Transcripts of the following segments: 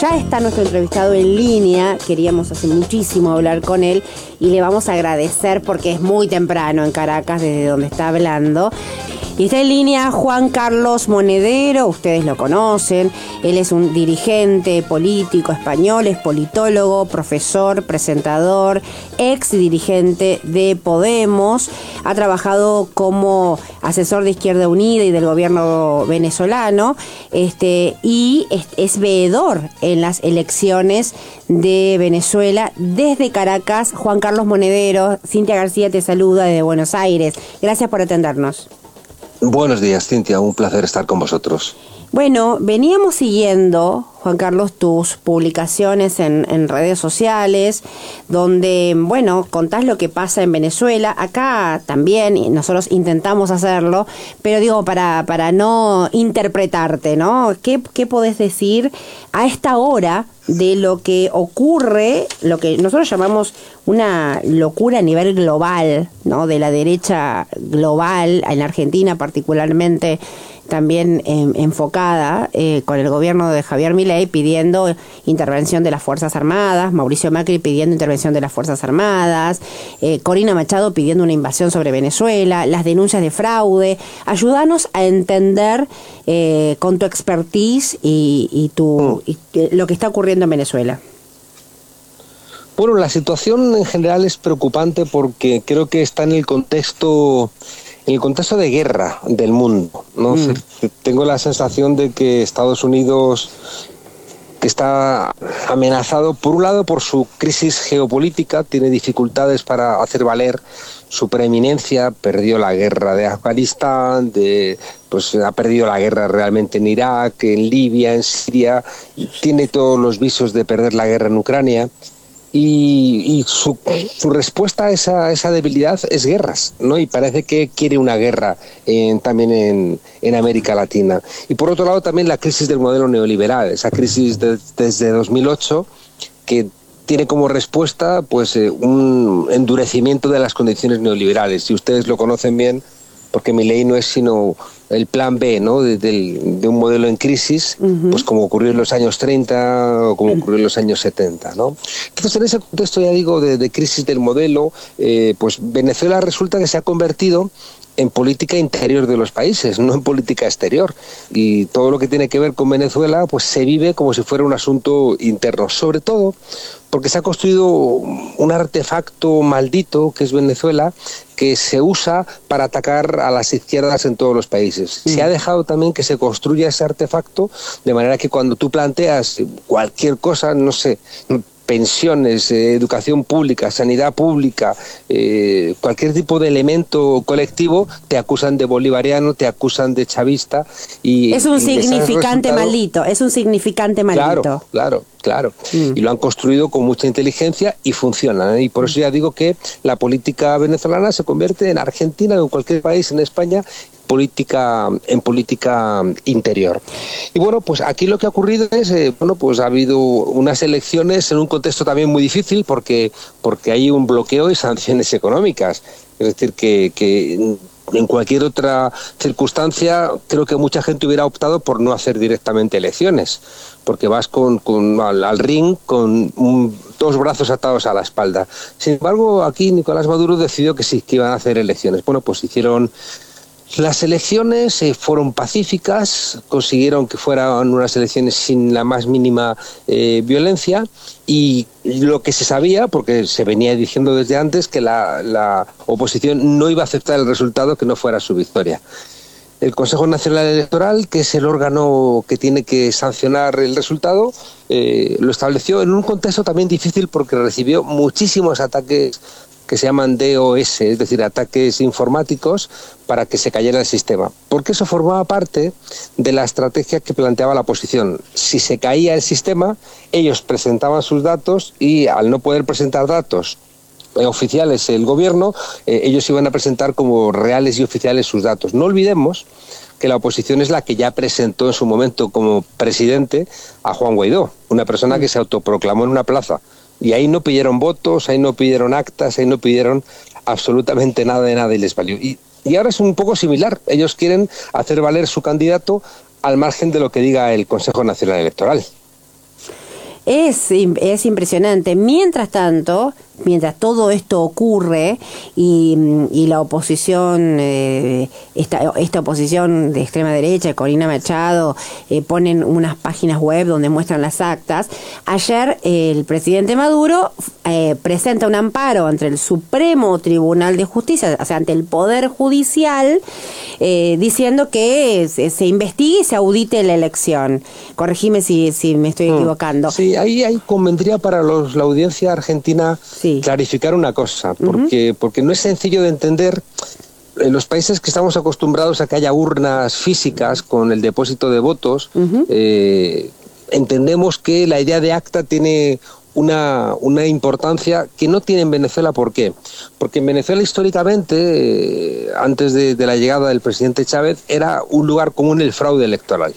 Ya está nuestro entrevistado en línea, queríamos hace muchísimo hablar con él y le vamos a agradecer porque es muy temprano en Caracas, desde donde está hablando. Y está en línea Juan Carlos Monedero, ustedes lo conocen, él es un dirigente político español, es politólogo, profesor, presentador, ex dirigente de Podemos, ha trabajado como asesor de Izquierda Unida y del gobierno venezolano, y es veedor en las elecciones de Venezuela. Desde Caracas, Juan Carlos Monedero, Cintia García te saluda desde Buenos Aires. Gracias por atendernos. Buenos días, Cintia, un placer estar con vosotros. Bueno, veníamos siguiendo, Juan Carlos, tus publicaciones en redes sociales, donde, bueno, contás lo que pasa en Venezuela. Acá también, y nosotros intentamos hacerlo, pero digo, para no interpretarte, ¿no? ¿Qué podés decir a esta hora de lo que ocurre, lo que nosotros llamamos una locura a nivel global, ¿no? De la derecha global, en Argentina particularmente, también enfocada con el gobierno de Javier Milei pidiendo intervención de las Fuerzas Armadas, Mauricio Macri pidiendo intervención de las Fuerzas Armadas, Corina Machado pidiendo una invasión sobre Venezuela, las denuncias de fraude. Ayúdanos a entender con tu expertise y lo que está ocurriendo en Venezuela. Bueno, la situación en general es preocupante porque creo que está en el contexto de guerra del mundo, ¿no? Tengo la sensación de que Estados Unidos está amenazado, por un lado, por su crisis geopolítica, tiene dificultades para hacer valer su preeminencia, perdió la guerra de Afganistán, ha perdido la guerra realmente en Irak, en Libia, en Siria, tiene todos los visos de perder la guerra en Ucrania. Y su respuesta a esa debilidad es guerras, ¿no? Y parece que quiere una guerra también en América Latina. Y por otro lado también la crisis del modelo neoliberal, esa crisis desde 2008 que tiene como respuesta un endurecimiento de las condiciones neoliberales. Si ustedes lo conocen bien, porque Milei no es sino el plan B, ¿no? de un modelo en crisis, pues como ocurrió en los años 30 o como ocurrió en los años 70, ¿no? Entonces, en ese contexto, ya digo, de crisis del modelo, pues Venezuela resulta que se ha convertido en política interior de los países, no en política exterior. Y todo lo que tiene que ver con Venezuela, pues se vive como si fuera un asunto interno, sobre todo porque se ha construido un artefacto maldito que es Venezuela, que se usa para atacar a las izquierdas en todos los países. Se ha dejado también que se construya ese artefacto de manera que cuando tú planteas cualquier cosa, no sé, pensiones, educación pública, sanidad pública, cualquier tipo de elemento colectivo, te acusan de bolivariano, te acusan de chavista. Es un significante maldito, es un significante maldito. Claro. Y lo han construido con mucha inteligencia y funciona, ¿eh? Y por eso ya digo que la política venezolana se convierte en Argentina o en cualquier país, en España, en política interior. Y bueno, pues aquí lo que ha ocurrido es, pues ha habido unas elecciones en un contexto también muy difícil porque hay un bloqueo y sanciones económicas. Es decir, que en cualquier otra circunstancia creo que mucha gente hubiera optado por no hacer directamente elecciones, porque vas al ring con dos brazos atados a la espalda. Sin embargo, aquí Nicolás Maduro decidió que sí, que iban a hacer elecciones. Bueno, pues hicieron las elecciones, fueron pacíficas, consiguieron que fueran unas elecciones sin la más mínima violencia, y lo que se sabía, porque se venía diciendo desde antes, que la oposición no iba a aceptar el resultado que no fuera su victoria. El Consejo Nacional Electoral, que es el órgano que tiene que sancionar el resultado, lo estableció en un contexto también difícil porque recibió muchísimos ataques que se llaman DOS, es decir, ataques informáticos, para que se cayera el sistema. Porque eso formaba parte de la estrategia que planteaba la oposición. Si se caía el sistema, ellos presentaban sus datos y al no poder presentar datos oficiales el gobierno, ellos iban a presentar como reales y oficiales sus datos. No olvidemos que la oposición es la que ya presentó en su momento como presidente a Juan Guaidó, una persona que se autoproclamó en una plaza. Y ahí no pidieron votos, ahí no pidieron actas, ahí no pidieron absolutamente nada de nada y les valió. Y ahora es un poco similar. Ellos quieren hacer valer su candidato al margen de lo que diga el Consejo Nacional Electoral. Es impresionante. Mientras tanto, mientras todo esto ocurre y la oposición, esta oposición de extrema derecha, Corina Machado, ponen unas páginas web donde muestran las actas. Ayer el presidente Maduro presenta un amparo ante el Supremo Tribunal de Justicia, o sea, ante el Poder Judicial, diciendo que se investigue y se audite la elección. Corregime si me estoy equivocando. Sí, ahí convendría para la audiencia argentina clarificar una cosa, porque no es sencillo de entender. En los países que estamos acostumbrados a que haya urnas físicas con el depósito de votos, entendemos que la idea de acta tiene una importancia que no tiene en Venezuela. ¿Por qué? Porque en Venezuela históricamente, antes de la llegada del presidente Chávez, era un lugar común el fraude electoral.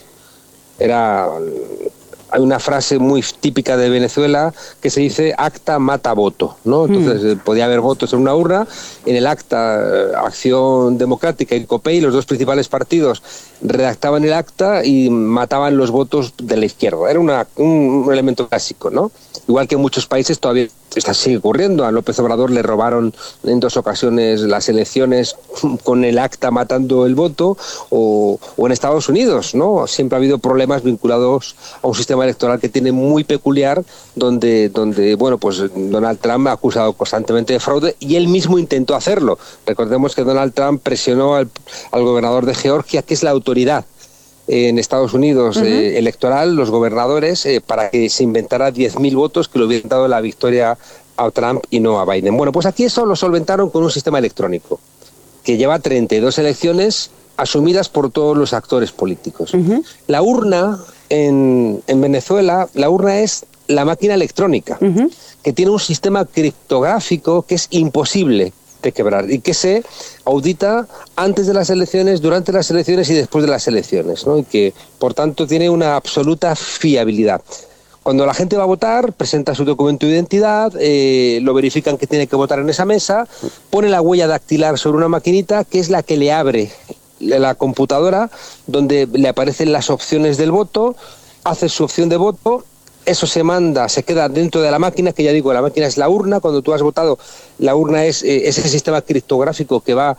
Hay una frase muy típica de Venezuela que se dice acta mata voto, ¿no? Entonces podía haber votos en una urna, en el acta Acción Democrática y COPEI, los dos principales partidos, redactaban el acta y mataban los votos de la izquierda. Era un elemento clásico, ¿no? Igual que en muchos países todavía sigue ocurriendo. A López Obrador le robaron en 2 ocasiones las elecciones con el acta matando el voto, o en Estados Unidos, ¿no? Siempre ha habido problemas vinculados a un sistema electoral que tiene muy peculiar, donde bueno, pues Donald Trump ha acusado constantemente de fraude y él mismo intentó hacerlo. Recordemos que Donald Trump presionó al gobernador de Georgia, que es la autoridad en Estados Unidos electoral, los gobernadores, para que se inventara 10.000 votos que le hubieran dado la victoria a Trump y no a Biden. Bueno, pues aquí eso lo solventaron con un sistema electrónico que lleva 32 elecciones asumidas por todos los actores políticos. La urna en Venezuela, la urna es la máquina electrónica, que tiene un sistema criptográfico que es imposible de quebrar y que se audita antes de las elecciones, durante las elecciones y después de las elecciones, ¿no? Y que, por tanto, tiene una absoluta fiabilidad. Cuando la gente va a votar, presenta su documento de identidad, lo verifican que tiene que votar en esa mesa, pone la huella dactilar sobre una maquinita que es la que le abre la computadora, donde le aparecen las opciones del voto, hace su opción de voto. Eso se manda, se queda dentro de la máquina, que ya digo, la máquina es la urna. Cuando tú has votado, la urna es ese sistema criptográfico que va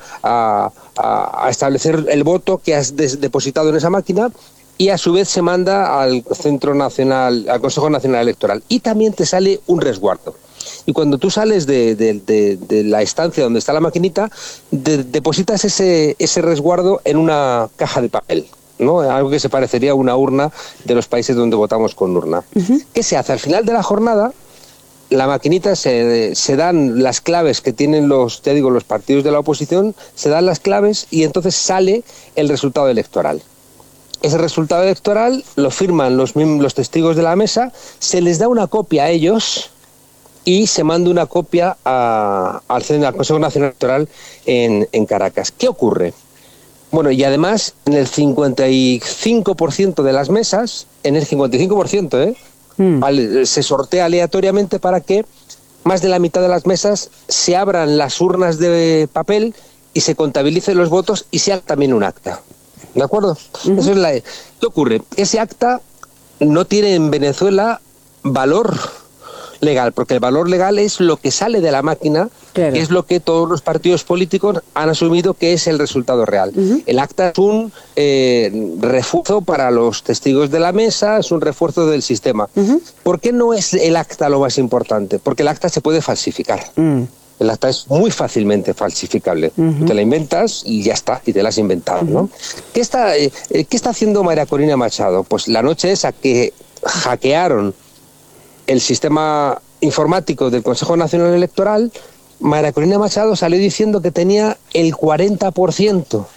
a establecer el voto que has depositado en esa máquina, y a su vez se manda al Centro Nacional, al Consejo Nacional Electoral. Y también te sale un resguardo. Y cuando tú sales de la estancia donde está la maquinita, depositas ese resguardo en una caja de papel, ¿no? Algo que se parecería a una urna de los países donde votamos con urna. ¿Qué se hace? Al final de la jornada, la maquinita se dan las claves que tienen los partidos de la oposición, se dan las claves y entonces sale el resultado electoral. Ese resultado electoral lo firman los testigos de la mesa, se les da una copia a ellos y se manda una copia al Consejo Nacional Electoral en Caracas. ¿Qué ocurre? Bueno, y además, en el 55% de las mesas, en el 55%, se sortea aleatoriamente para que más de la mitad de las mesas se abran las urnas de papel y se contabilicen los votos y se haga también un acta. ¿De acuerdo? Eso es ¿Qué ocurre? Ese acta no tiene en Venezuela valor legal, porque el valor legal es lo que sale de la máquina, claro, que es lo que todos los partidos políticos han asumido que es el resultado real. El acta es un refuerzo para los testigos de la mesa, es un refuerzo del sistema. ¿Por qué no es el acta lo más importante? Porque el acta se puede falsificar. El acta es muy fácilmente falsificable. Te la inventas y ya está, y te la has inventado, ¿no? ¿Qué está haciendo María Corina Machado? Pues la noche esa que hackearon el sistema informático del Consejo Nacional Electoral, María Corina Machado salió diciendo que tenía el 40%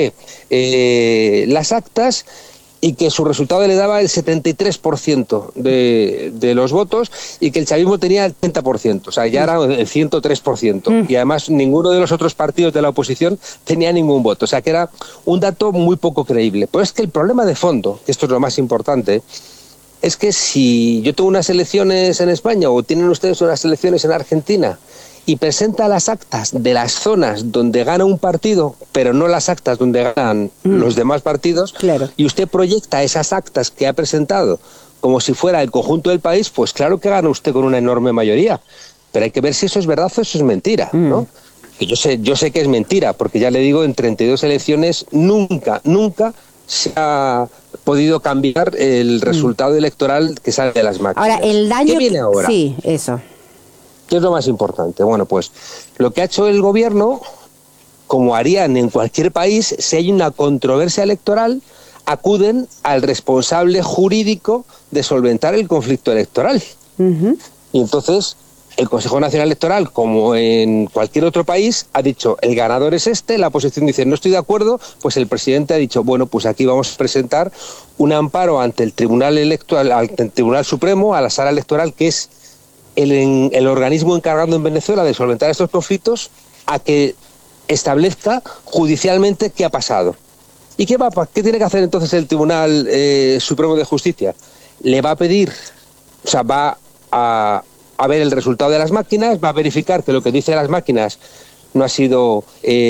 de las actas y que su resultado le daba el 73% de los votos y que el chavismo tenía el 30%, o sea, ya era el 103%. Y además ninguno de los otros partidos de la oposición tenía ningún voto, o sea que era un dato muy poco creíble. Pero es que el problema de fondo, que esto es lo más importante, es que si yo tengo unas elecciones en España o tienen ustedes unas elecciones en Argentina y presenta las actas de las zonas donde gana un partido, pero no las actas donde ganan los demás partidos, claro, y usted proyecta esas actas que ha presentado como si fuera el conjunto del país, pues claro que gana usted con una enorme mayoría. Pero hay que ver si eso es verdad o eso es mentira, ¿no? Que yo sé que es mentira, porque ya le digo, en 32 elecciones nunca se ha podido cambiar el resultado electoral que sale de las máquinas. Ahora, el daño... ¿Qué viene ahora? Sí, eso. ¿Qué es lo más importante? Bueno, pues lo que ha hecho el gobierno, como harían en cualquier país, si hay una controversia electoral, acuden al responsable jurídico de solventar el conflicto electoral. Y entonces el Consejo Nacional Electoral, como en cualquier otro país, ha dicho, el ganador es este, la oposición dice, no estoy de acuerdo, pues el presidente ha dicho, bueno, pues aquí vamos a presentar un amparo ante el Tribunal Electoral, ante el Tribunal Supremo, a la Sala Electoral, que es el organismo encargado en Venezuela de solventar estos conflictos, a que establezca judicialmente qué ha pasado. ¿Y qué tiene que hacer entonces el Tribunal Supremo de Justicia? Le va a pedir, o sea, va a ver el resultado de las máquinas, va a verificar que lo que dice las máquinas no ha sido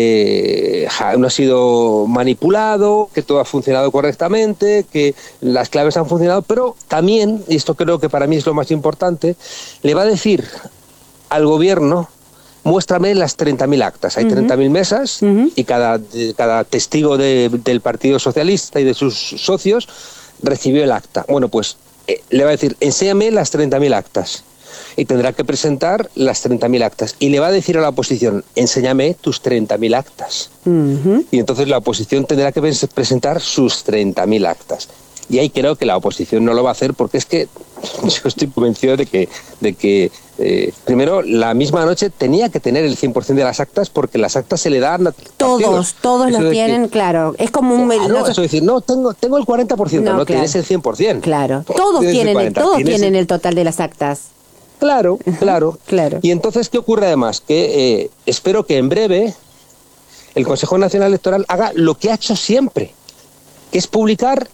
manipulado, que todo ha funcionado correctamente, que las claves han funcionado, pero también, y esto creo que para mí es lo más importante, le va a decir al gobierno, muéstrame las 30.000 actas. Hay 30.000 mesas y cada testigo del Partido Socialista y de sus socios recibió el acta. Bueno, pues le va a decir, enséñame las 30.000 actas. Y tendrá que presentar las 30.000 actas. Y le va a decir a la oposición, enséñame tus 30.000 actas. Y entonces la oposición tendrá que presentar sus 30.000 actas. Y ahí creo que la oposición no lo va a hacer, porque es que yo estoy convencido de que primero, la misma noche tenía que tener el 100% de las actas, porque las actas se le dan a todos lo tienen, claro. Es como un... Claro, eso es decir, no, tengo el 40%, no claro. Tienes el 100%. Claro, todos tienen el total de las actas. Claro. Y entonces, ¿qué ocurre además? Que espero que en breve el Consejo Nacional Electoral haga lo que ha hecho siempre, que es publicar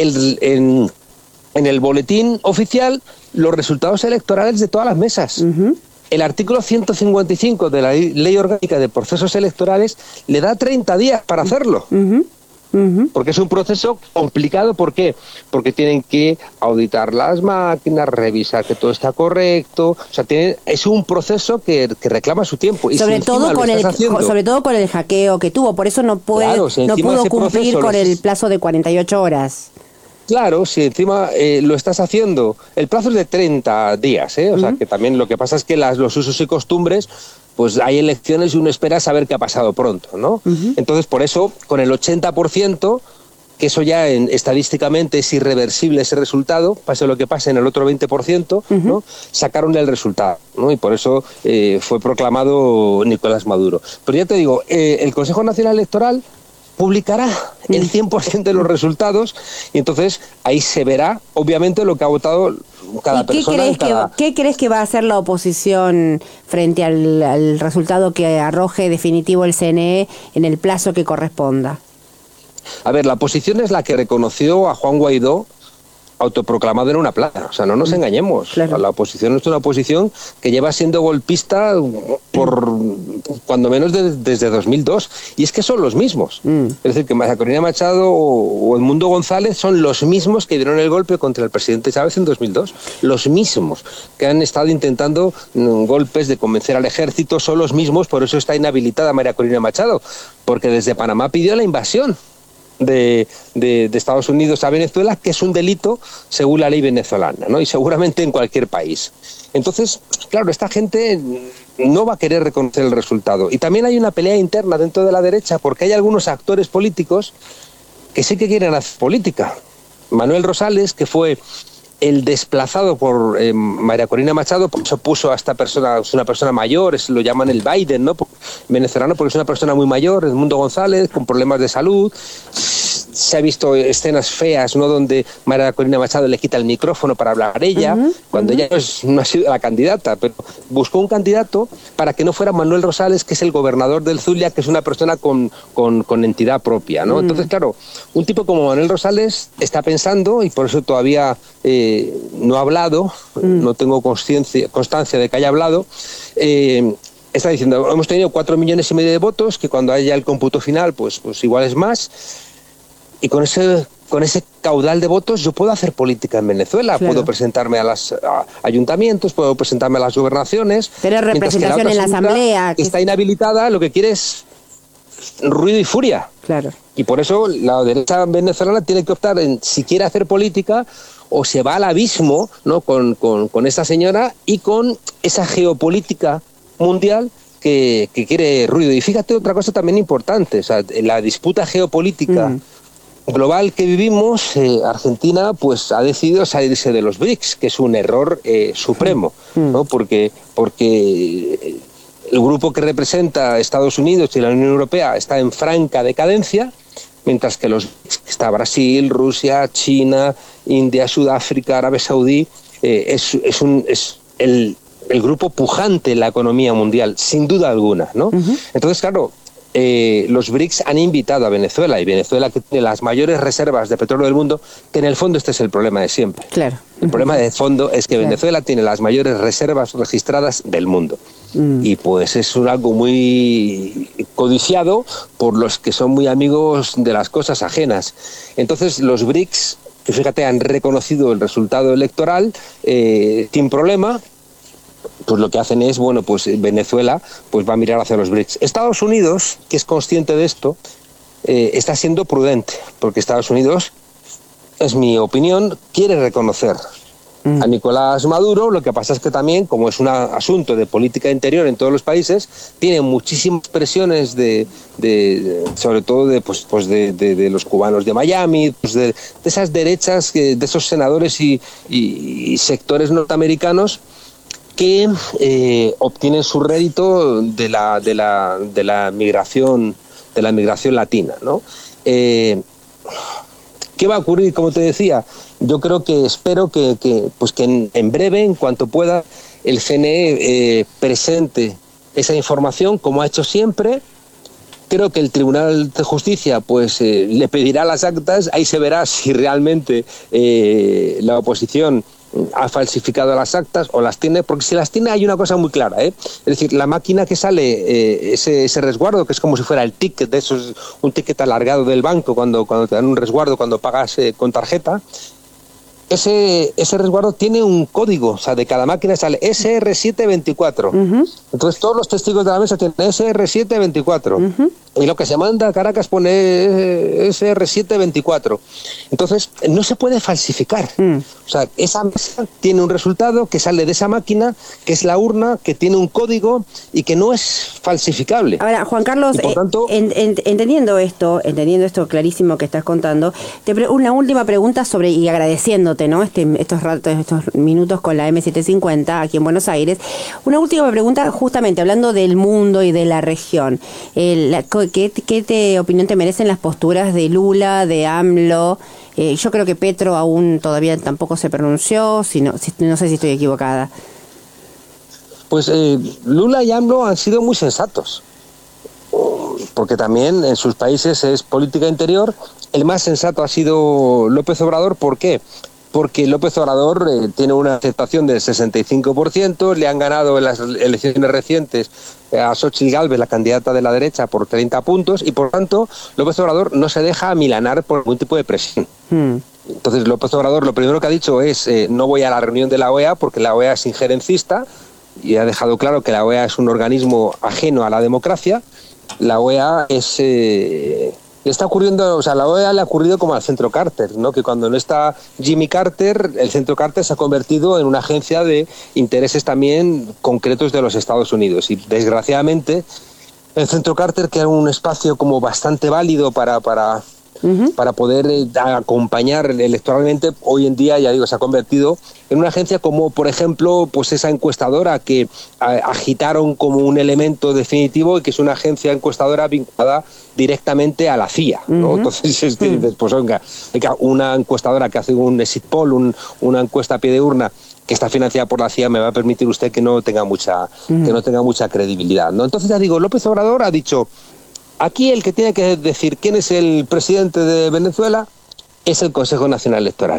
en el boletín oficial los resultados electorales de todas las mesas. El artículo 155 de la Ley Orgánica de Procesos Electorales le da 30 días para hacerlo. Porque es un proceso complicado. ¿Por qué? Porque tienen que auditar las máquinas, revisar que todo está correcto. O sea, es un proceso que reclama su tiempo. Y sobre todo con el hackeo que tuvo. Por eso no pudo cumplir con el plazo de 48 horas. Claro, si encima lo estás haciendo, el plazo es de 30 días, o sea, que también lo que pasa es que los usos y costumbres, pues hay elecciones y uno espera saber qué ha pasado pronto, ¿no? Entonces, por eso, con el 80%, que eso ya estadísticamente es irreversible ese resultado, pase lo que pase en el otro 20%, ¿no? Sacaron el resultado, ¿no? Y por eso fue proclamado Nicolás Maduro. Pero ya te digo, el Consejo Nacional Electoral publicará el 100% de los resultados, y entonces ahí se verá obviamente lo que ha votado cada persona. ¿Qué crees que va a hacer la oposición frente al resultado que arroje definitivo el CNE en el plazo que corresponda? A ver, la oposición es la que reconoció a Juan Guaidó autoproclamado en una plaza, o sea, no nos engañemos. Claro. La oposición es una oposición que lleva siendo golpista por cuando menos desde 2002, y es que son los mismos. Es decir, que María Corina Machado o Edmundo González son los mismos que dieron el golpe contra el presidente Chávez en 2002, los mismos que han estado intentando golpes de convencer al ejército, son los mismos. Por eso está inhabilitada María Corina Machado, porque desde Panamá pidió la invasión de Estados Unidos a Venezuela, que es un delito según la ley venezolana, ¿no? Y seguramente en cualquier país. Entonces, claro, esta gente no va a querer reconocer el resultado. Y también hay una pelea interna dentro de la derecha, porque hay algunos actores políticos que sí que quieren hacer política. Manuel Rosales, que fue el desplazado por María Corina Machado, por eso puso a esta persona, es una persona mayor, lo llaman el Biden, ¿no? Venezolano, porque es una persona muy mayor, Edmundo González, con problemas de salud. Se ha visto escenas feas, ¿no?, donde María Corina Machado le quita el micrófono para hablar ella, cuando ella no ha sido la candidata, pero buscó un candidato para que no fuera Manuel Rosales, que es el gobernador del Zulia, que es una persona con entidad propia, ¿no? Entonces, claro, un tipo como Manuel Rosales está pensando, y por eso todavía no ha hablado, no tengo constancia de que haya hablado, está diciendo, hemos tenido 4,5 millones de votos, que cuando haya el cómputo final, pues igual es más. Y con ese con ese caudal de votos yo puedo hacer política en Venezuela, claro. Puedo presentarme a los ayuntamientos, puedo presentarme a las gobernaciones. Pero representación en la asamblea. Que está inhabilitada, lo que quiere es ruido y furia. Claro. Y por eso la derecha venezolana tiene que optar en si quiere hacer política o se va al abismo, ¿no? con esa señora y con esa geopolítica mundial que quiere ruido. Y fíjate otra cosa también importante, o sea, la disputa geopolítica global que vivimos, Argentina pues ha decidido salirse de los BRICS, que es un error supremo, ¿no? Porque el grupo que representa a Estados Unidos y la Unión Europea está en franca decadencia, mientras que los BRICS, que está Brasil, Rusia, China, India, Sudáfrica, Arabia Saudí, es el grupo pujante en la economía mundial, sin duda alguna, ¿no? Entonces, claro, los BRICS han invitado a Venezuela, y Venezuela, que tiene las mayores reservas de petróleo del mundo, que en el fondo este es el problema de siempre. Claro. El problema de fondo es que Venezuela tiene las mayores reservas registradas del mundo. Y pues es algo muy codiciado por los que son muy amigos de las cosas ajenas. Entonces los BRICS, que fíjate, han reconocido el resultado electoral sin problema. Pues lo que hacen es, bueno, pues Venezuela pues va a mirar hacia los BRICS. Estados Unidos, que es consciente de esto, está siendo prudente, porque Estados Unidos, es mi opinión, quiere reconocer a Nicolás Maduro. Lo que pasa es que también, como es un asunto de política interior en todos los países, tiene muchísimas presiones sobre todo de los cubanos de Miami, pues de esas derechas, de esos senadores y sectores norteamericanos que obtienen su rédito de la migración latina, ¿no? ¿Qué va a ocurrir? Como te decía, yo espero que en breve, en cuanto pueda, el CNE presente esa información, como ha hecho siempre. Creo que el Tribunal de Justicia le pedirá las actas, ahí se verá si realmente la oposición ha falsificado las actas o las tiene, porque si las tiene hay una cosa muy clara, es decir, la máquina que sale ese resguardo, que es como si fuera el ticket de esos, un ticket alargado del banco cuando te dan un resguardo cuando pagas con tarjeta. Ese resguardo tiene un código, o sea, de cada máquina sale SR724. Entonces todos los testigos de la mesa tienen SR724. Y lo que se manda a Caracas pone SR724. Entonces no se puede falsificar. O sea, esa mesa tiene un resultado que sale de esa máquina, que es la urna, que tiene un código y que no es falsificable. Ahora, Juan Carlos, por tanto, entendiendo esto clarísimo que estás contando, una última pregunta y agradeciéndote, ¿no? Estos minutos con la M750 aquí en Buenos Aires. Una última pregunta, justamente hablando del mundo y de la región. ¿Qué opinión te merecen las posturas de Lula, de AMLO? Yo creo que Petro aún todavía tampoco se pronunció, no sé si estoy equivocada. Pues Lula y AMLO han sido muy sensatos, porque también en sus países es política interior. El más sensato ha sido López Obrador. ¿Por qué? Porque López Obrador tiene una aceptación del 65%, le han ganado en las elecciones recientes a Xóchitl Gálvez, la candidata de la derecha, por 30 puntos, y por tanto López Obrador no se deja amilanar por ningún tipo de presión. Entonces López Obrador lo primero que ha dicho es no voy a la reunión de la OEA porque la OEA es injerencista, y ha dejado claro que la OEA es un organismo ajeno a la democracia. La OEA está ocurriendo, o sea, la OEA le ha ocurrido como al Centro Carter, ¿no? Que cuando no está Jimmy Carter, el Centro Carter se ha convertido en una agencia de intereses también concretos de los Estados Unidos. Y desgraciadamente el Centro Carter, que era un espacio como bastante válido para poder acompañar electoralmente, hoy en día, ya digo, se ha convertido en una agencia como, por ejemplo, pues esa encuestadora que agitaron como un elemento definitivo, y que es una agencia encuestadora vinculada directamente a la CIA, ¿no? Entonces, pues venga, una encuestadora que hace un exit poll, una encuesta a pie de urna, que está financiada por la CIA, me va a permitir usted que no tenga mucha credibilidad, ¿no? Entonces, ya digo, López Obrador ha dicho: aquí el que tiene que decir quién es el presidente de Venezuela es el Consejo Nacional Electoral.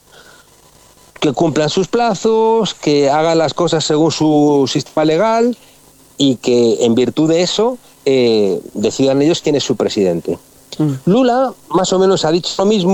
Que cumplan sus plazos, que hagan las cosas según su sistema legal, y que en virtud de eso decidan ellos quién es su presidente. Lula más o menos ha dicho lo mismo,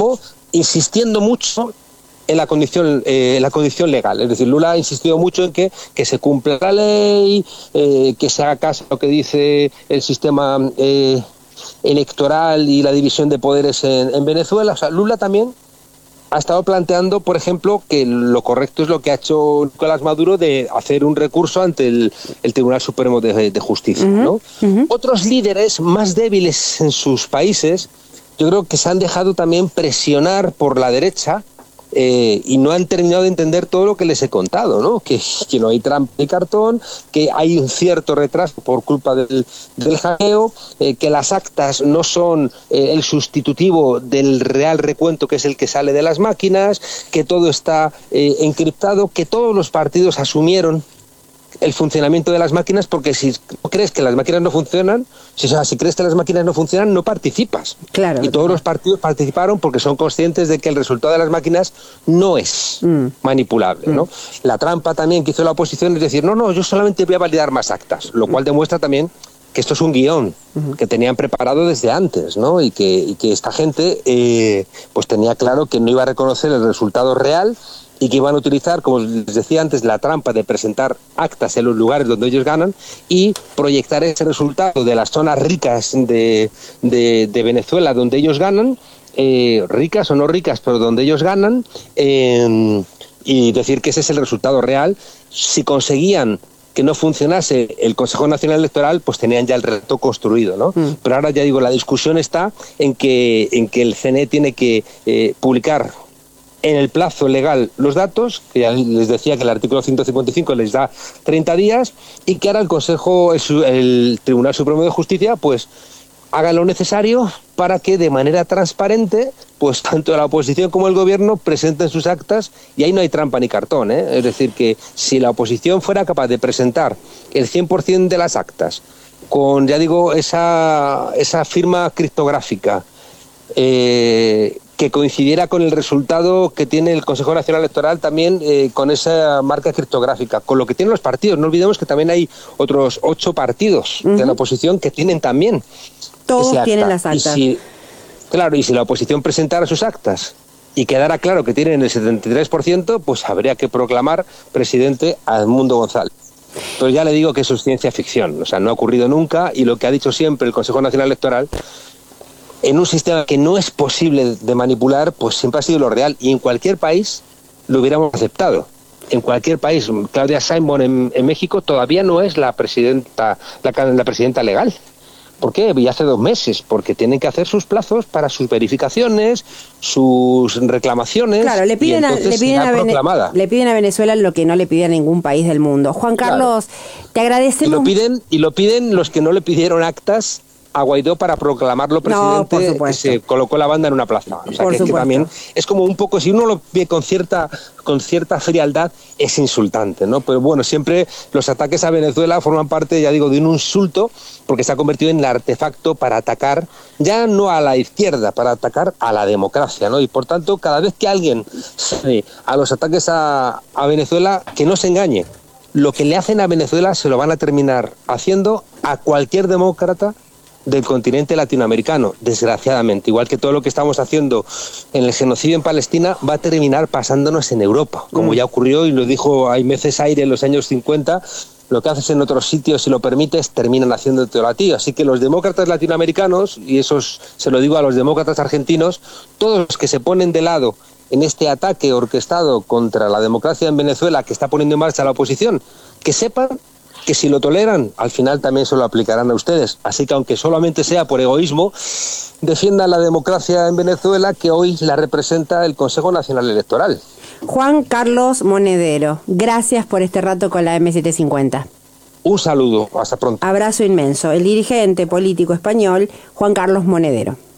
insistiendo mucho en la condición legal. Es decir, Lula ha insistido mucho en que se cumpla la ley, que se haga caso a lo que dice el sistema electoral y la división de poderes en Venezuela. O sea, Lula también ha estado planteando, por ejemplo, que lo correcto es lo que ha hecho Nicolás Maduro de hacer un recurso ante el Tribunal Supremo de Justicia, ¿no? Otros líderes más débiles en sus países, yo creo que se han dejado también presionar por la derecha y no han terminado de entender todo lo que les he contado, ¿no? Que no hay trampa ni cartón, que hay un cierto retraso por culpa del hackeo, que las actas no son el sustitutivo del real recuento, que es el que sale de las máquinas, que todo está encriptado, que todos los partidos asumieron el funcionamiento de las máquinas, porque si no crees que las máquinas no funcionan, si crees que las máquinas no funcionan, no participas. Claro. Y todos los partidos participaron porque son conscientes de que el resultado de las máquinas no es manipulable, ¿no? La trampa también que hizo la oposición es decir, no, yo solamente voy a validar más actas, lo cual demuestra también que esto es un guión que tenían preparado desde antes, ¿no? Y que esta gente pues tenía claro que no iba a reconocer el resultado real y que iban a utilizar, como les decía antes, la trampa de presentar actas en los lugares donde ellos ganan y proyectar ese resultado de las zonas ricas de Venezuela donde ellos ganan, ricas o no ricas, pero donde ellos ganan, y decir que ese es el resultado real. Si conseguían que no funcionase el Consejo Nacional Electoral, pues tenían ya el reto construido, ¿no? Pero ahora ya digo, la discusión está en que el CNE tiene que publicar en el plazo legal los datos, que ya les decía que el artículo 155 les da 30 días, y que ahora el Tribunal Supremo de Justicia pues haga lo necesario para que de manera transparente pues tanto la oposición como el gobierno presenten sus actas, y ahí no hay trampa ni cartón, ¿eh? Es decir, que si la oposición fuera capaz de presentar el 100% de las actas con, ya digo, esa firma criptográfica, que coincidiera con el resultado que tiene el Consejo Nacional Electoral, también con esa marca criptográfica, con lo que tienen los partidos. No olvidemos que también hay otros 8 partidos de la oposición que tienen también todos tienen las actas. Y si la oposición presentara sus actas y quedara claro que tienen el 73%, pues habría que proclamar presidente a Edmundo González. Pero ya le digo que eso es ciencia ficción, o sea, no ha ocurrido nunca, y lo que ha dicho siempre el Consejo Nacional Electoral, en un sistema que no es posible de manipular, pues siempre ha sido lo real, y en cualquier país lo hubiéramos aceptado. En cualquier país, Claudia Sheinbaum en México todavía no es la presidenta legal. ¿Por qué? Y hace 2 meses, porque tienen que hacer sus plazos para sus verificaciones, sus reclamaciones. Claro, le piden a Venezuela lo que no le pide a ningún país del mundo. Juan Carlos, te agradecemos. Y lo piden los que no le pidieron actas a Guaidó para proclamarlo presidente, que se colocó la banda en una plaza. O sea, que también es como un poco, si uno lo ve con cierta frialdad, es insultante, ¿no? Pero bueno, siempre los ataques a Venezuela forman parte, ya digo, de un insulto, porque se ha convertido en el artefacto para atacar, ya no a la izquierda, para atacar a la democracia, ¿no? Y por tanto, cada vez que alguien sale a los ataques a Venezuela, que no se engañe. Lo que le hacen a Venezuela se lo van a terminar haciendo a cualquier demócrata del continente latinoamericano, desgraciadamente. Igual que todo lo que estamos haciendo en el genocidio en Palestina va a terminar pasándonos en Europa, como ya ocurrió, y lo dijo Aimé Césaire en los años 50, lo que haces en otros sitios, si lo permites, terminan haciéndotelo a ti. Así que los demócratas latinoamericanos, y eso se lo digo a los demócratas argentinos, todos los que se ponen de lado en este ataque orquestado contra la democracia en Venezuela que está poniendo en marcha la oposición, que sepan que si lo toleran, al final también se lo aplicarán a ustedes. Así que aunque solamente sea por egoísmo, defiendan la democracia en Venezuela, que hoy la representa el Consejo Nacional Electoral. Juan Carlos Monedero, gracias por este rato con la M750. Un saludo, hasta pronto. Abrazo inmenso. El dirigente político español, Juan Carlos Monedero.